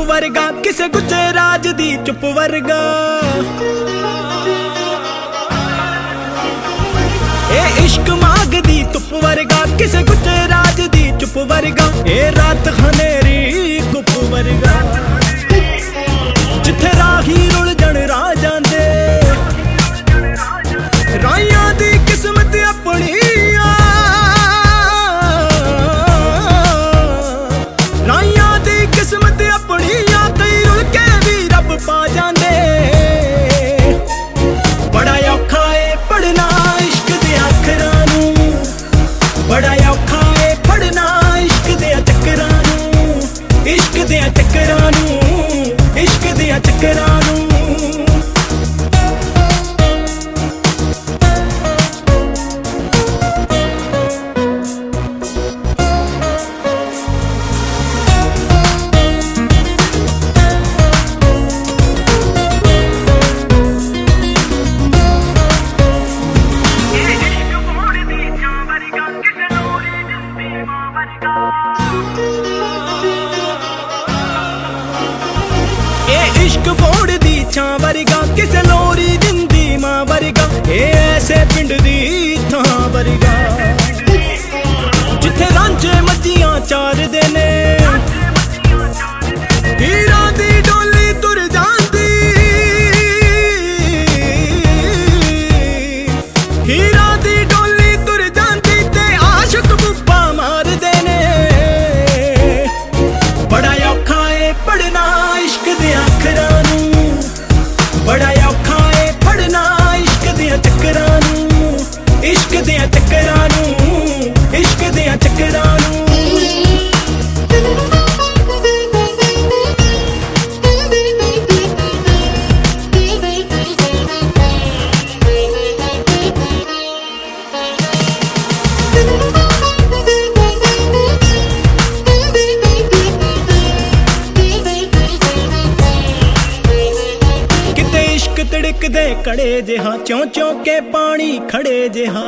वर्गा किसे गुचे राज दी चुप वर्गा। ए इश्क मांगदी तुप वर्गा किसे गुचे राज दी चुप वर्गा। ए रात खनेरी गुप वर्गा जिथे राही रुल जन राह जांदे। राहियां दी किस्मत अपनी किस्मत अपनी कई रुल के भी रब पा जांदे। बड़ा औखा है पढ़ना इश्क दे अखरां नूं, बड़ा औखा है पढ़ना इश्क दे चक्करां नूं, इश्क दे चक्करां नूं, इश्क दे चक्करां नूं। इश्क बोड़ दी छां वर्गा किसे लोरी दिंदी मां वर्गा। ए ऐसे पिंड दी थां वर्गा जिथे रांझे मज्जियां चारदे ने। हीरां दी डोली तुर जांदी, हीरां दी डोली तुर जांदी ते आशिक बुब्बा मारदे ने। बड़ा औखा है पढ़ना इश्क दे अखरां नूं, बड़ा औखा है पढ़ना इश्क दे चक्करां नूं, इश्क दे चक्करां नूं, इश्क दे चक्करां नूं। तिड़कदे कड़े जिहा चौं चौं के पानी खड़े जिहा।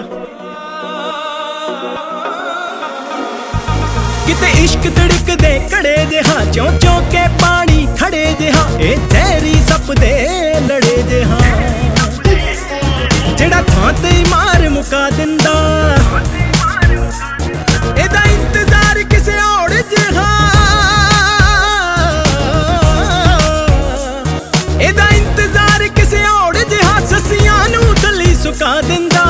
किते इश्क तिड़कदे कड़े जिहा चौं चौं के पानी खड़े जिहा। ए जहरी सप दे लड़े जिहा जेड़ा थां ते मार मुका दिंदा। एदा इंतजार किसे और जिहा, एदा इंतजार किसे और जिहा ससियां नूं थल्ली सुका दिंदा।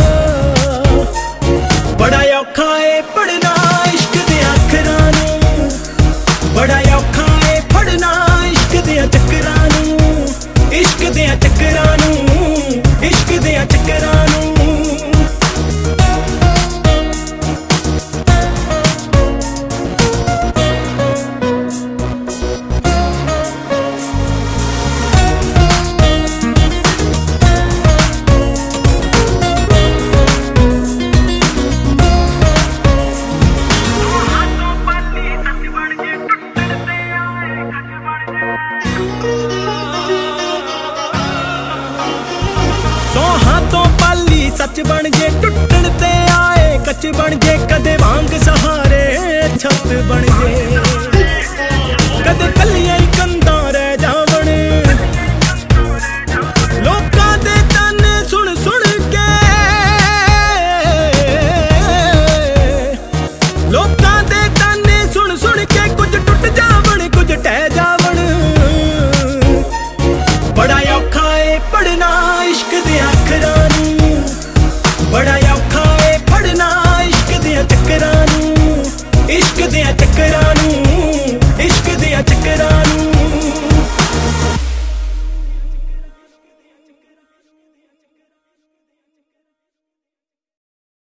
बड़ा औखा है पढ़ना इश्क दे अखरां नूं, बड़ा औखा है पढ़ना इश्क दे चक्करां नूं, इश्क दे चक्करां नूं, इश्क दे चक्करां नूं। सच बन जे टुटण ते आए कच बन जे कदे वांग सहारे छत बन जे कदे कलिए